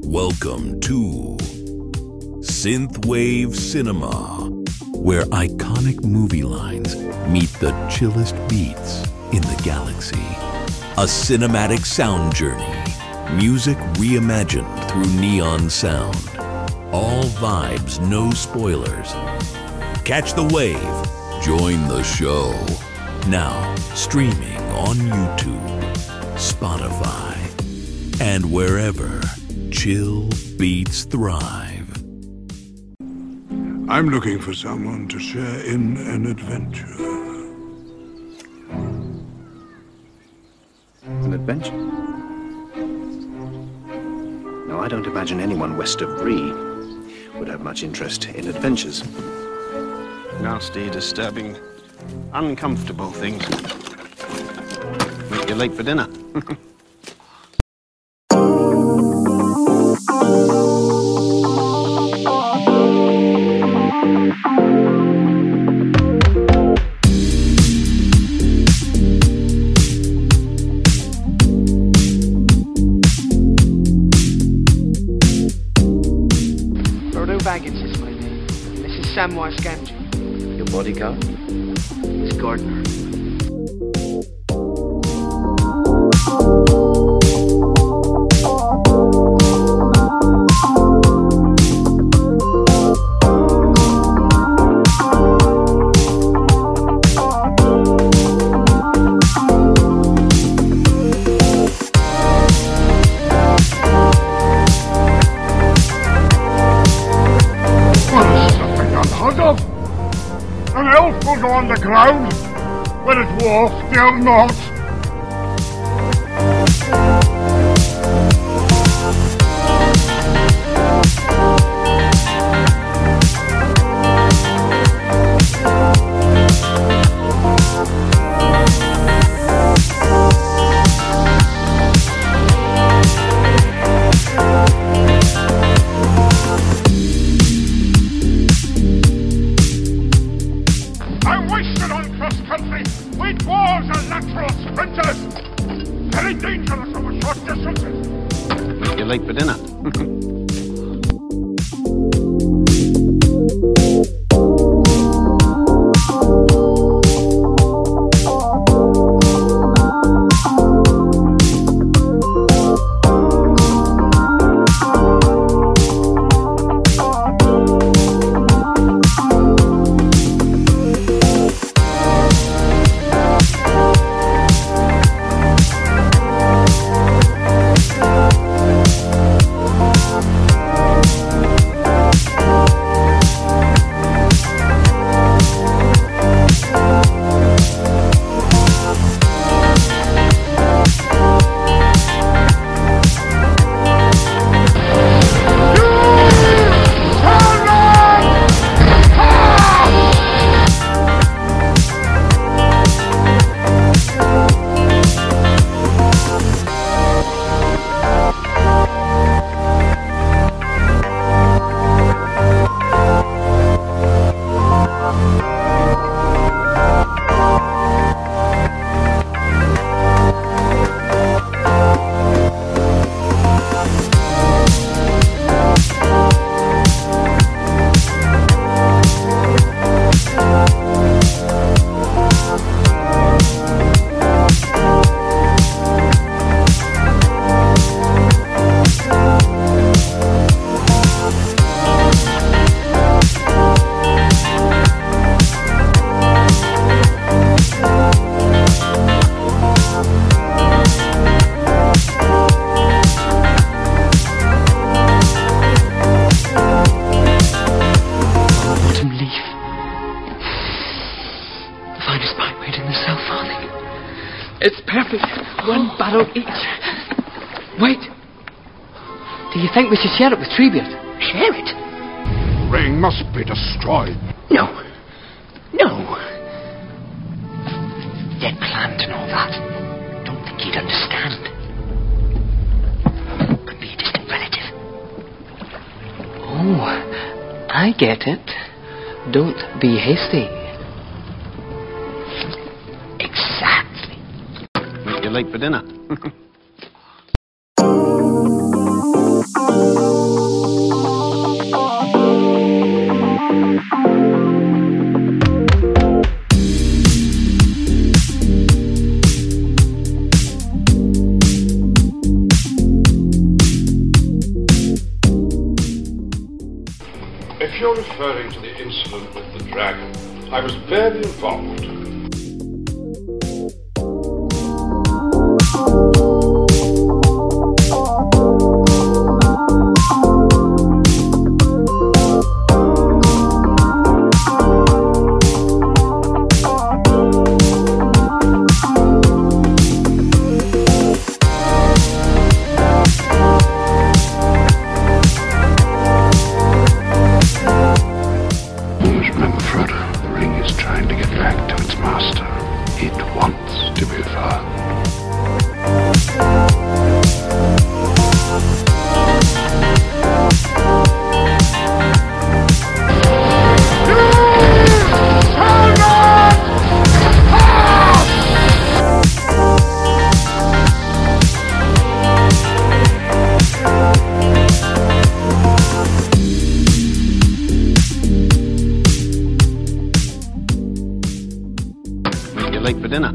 Welcome to Synthwave Cinema, where iconic movie lines meet the chillest beats in the galaxy. A cinematic sound journey, music reimagined through neon sound. All vibes, no spoilers. Catch the wave, join the show. Now streaming on YouTube, Spotify, and wherever chill beats thrive. I'm looking for someone to share in an adventure. An adventure? No, I don't imagine anyone west of Bree would have much interest in adventures. Nasty, disturbing, uncomfortable things. Make you late for dinner. Baggins is my name. This is Samwise Gamgee. Your bodyguard? It's Gardner. An elf will go underground, where a dwarf dare not. We dwarves are lateral sprinters! Very dangerous over short distances! You're late for dinner. It's perfect. One barrel each. Wait. Do you think we should share it with Treebeard? Share it? Ring must be destroyed. No. No. They'd planned and all that. Don't think he'd understand. Could be a distant relative. Oh, I get it. Don't be hasty. Exactly. You're late for dinner. If you're referring to the incident with the dragon, I was barely involved. Late for dinner.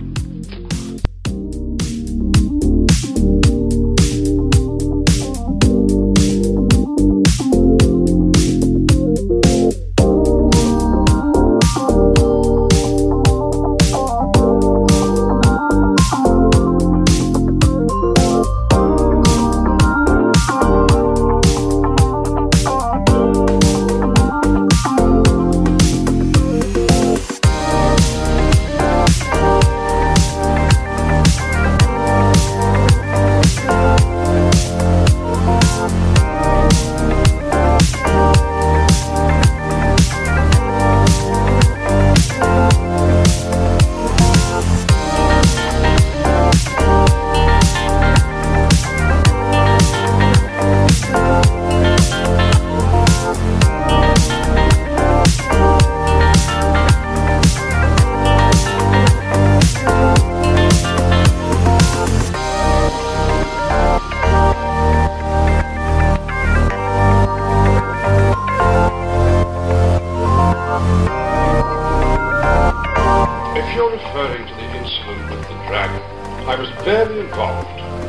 If you're referring to the incident with the dragon, I was barely involved.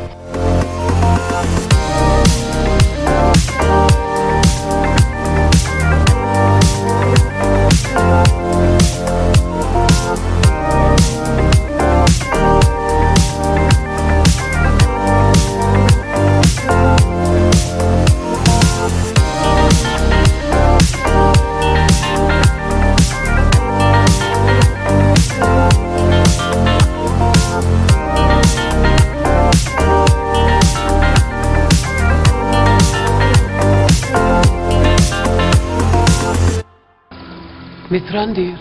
Mithrandir.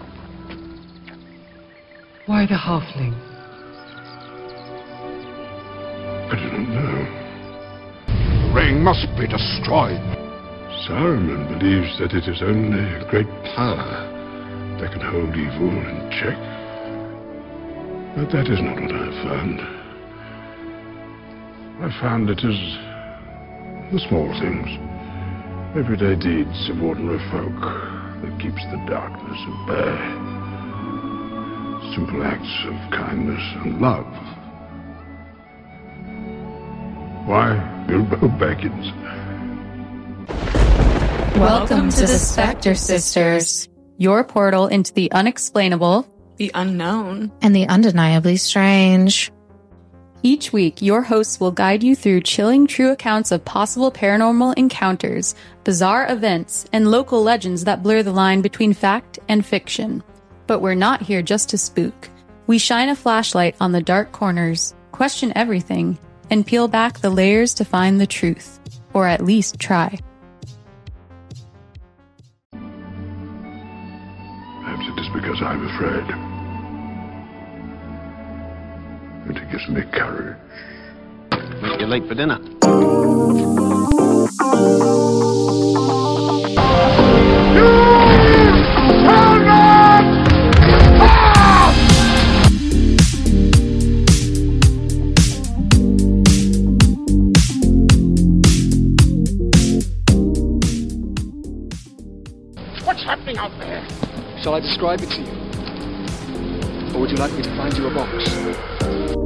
Why the halfling? I don't know. The ring must be destroyed. Saruman believes that it is only a great power that can hold evil in check. But that is not what I have found. I found it is the small things, everyday deeds of ordinary folk that keeps the darkness at bay. Simple acts of kindness and love. Why, Bilbo Baggins? Welcome to the Spectre Sisters, your portal into the unexplainable, the unknown, and the undeniably strange. Each week, your hosts will guide you through chilling true accounts of possible paranormal encounters, bizarre events, and local legends that blur the line between fact and fiction. But we're not here just to spook. We shine a flashlight on the dark corners, question everything, and peel back the layers to find the truth. Or at least try. Perhaps it is because I'm afraid. And it gives me courage. You're late for dinner. What's happening out there? Shall I describe it to you? Or would you like me to find you a box?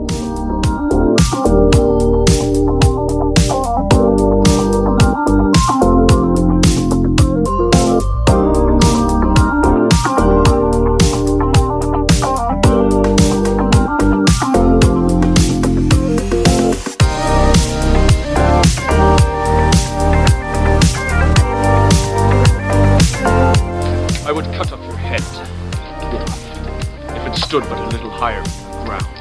higher from the ground.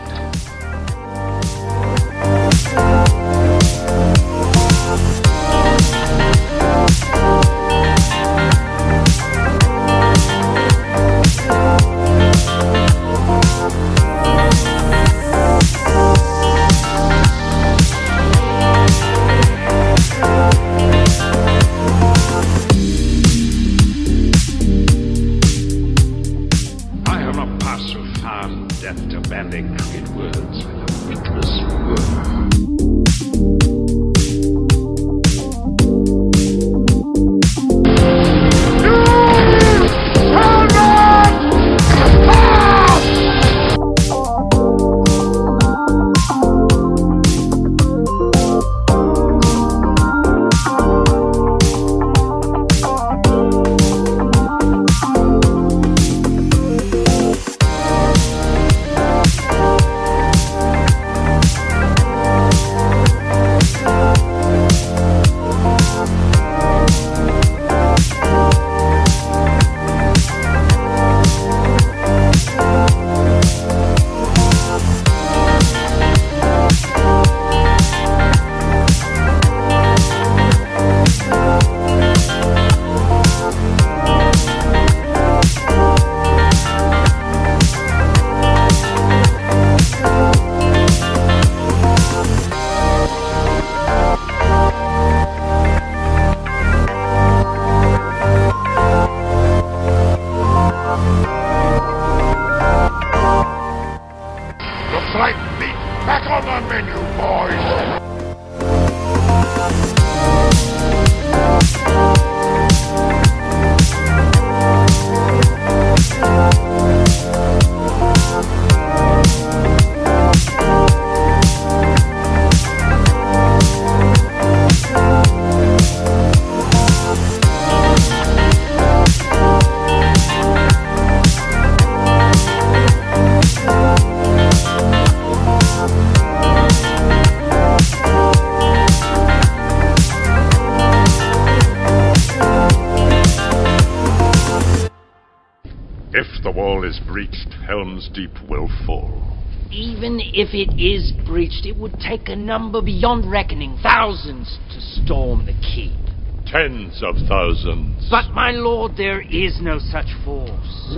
If the wall is breached, Helm's Deep will fall. Even if it is breached, it would take a number beyond reckoning, thousands, to storm the keep. Tens of thousands. But, my lord, there is no such force.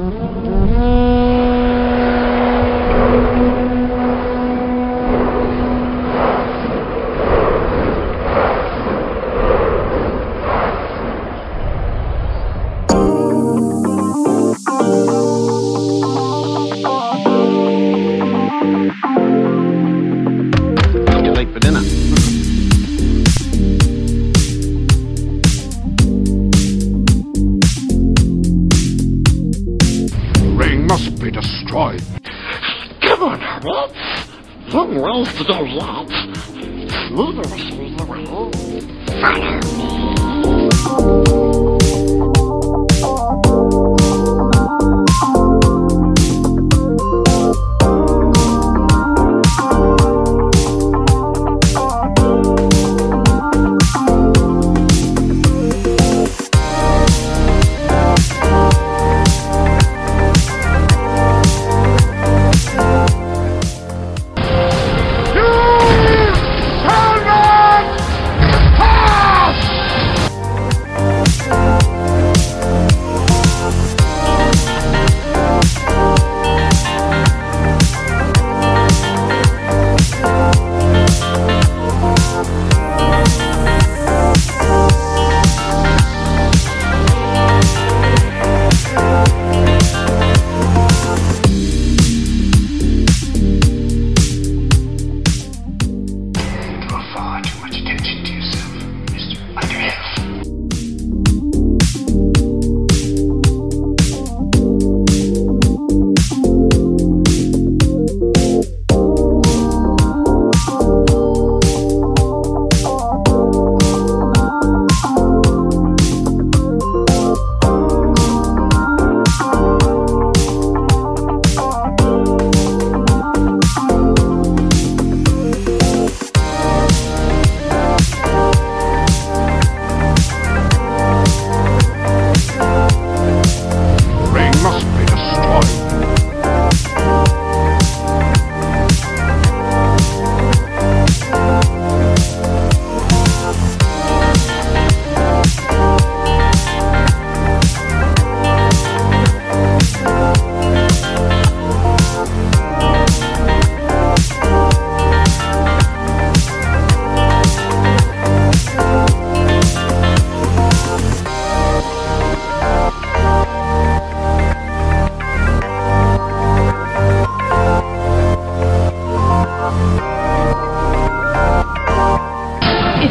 You're late for dinner. The ring must be destroyed. Come on, Hobbit. Long ways to go yet. Neither of us will the way. Follow me.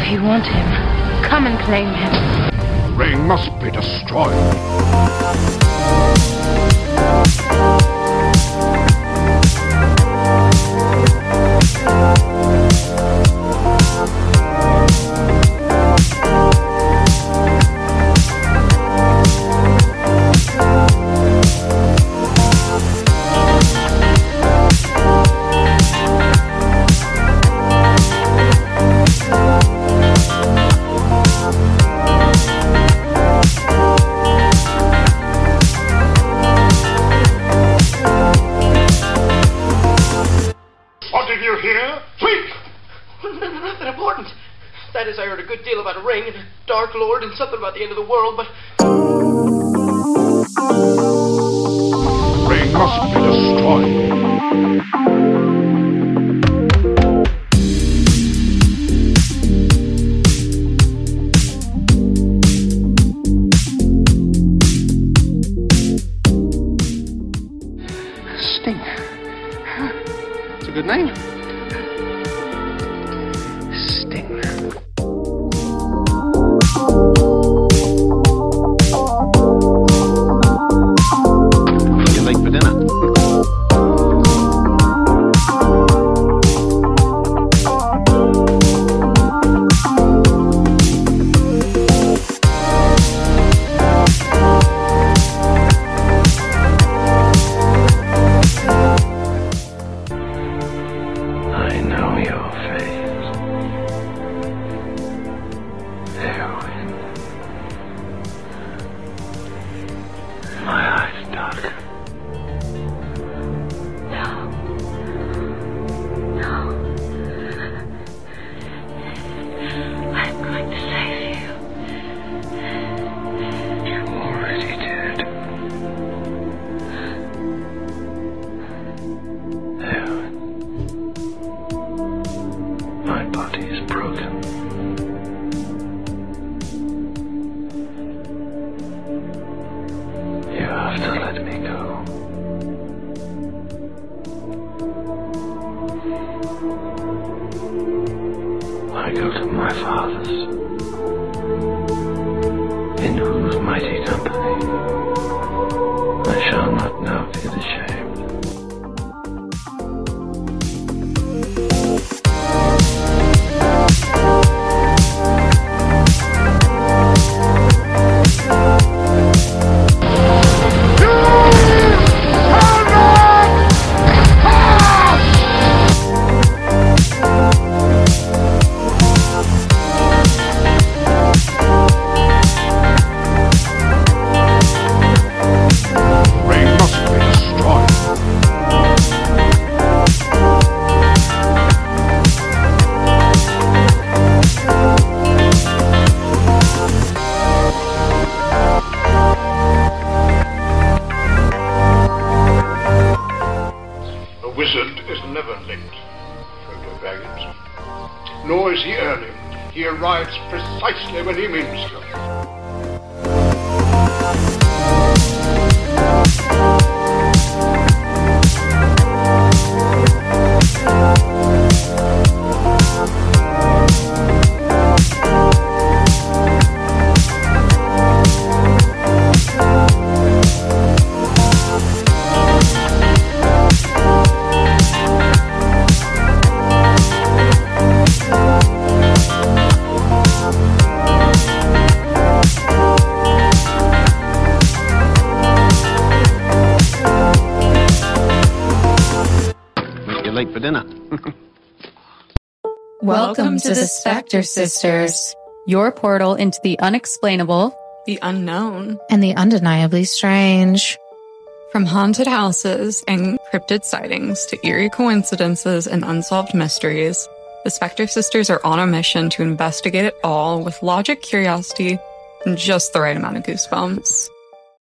If you want him, come and claim him. The ring must be destroyed. Nothing important. That is, I heard a good deal about a ring and a Dark Lord and something about the end of the world, but... The ring must be destroyed. Sting. It's a good name. You're late for dinner. I know your face. Heroine. My eyes dark. No. I'm going to save you. You already did. Heroine. My body is broken. You have to let me go. I go to my father's, in whose mighty company I shall not now feel ashamed. Never late, Frodo Baggins. Nor is he early. He arrives precisely when he means to. Late for dinner. Welcome to the Spectre Sisters, your portal into the unexplainable, the unknown, and the undeniably strange. From haunted houses and cryptid sightings to eerie coincidences and unsolved mysteries, the Spectre Sisters are on a mission to investigate it all with logic, curiosity, and just the right amount of goosebumps.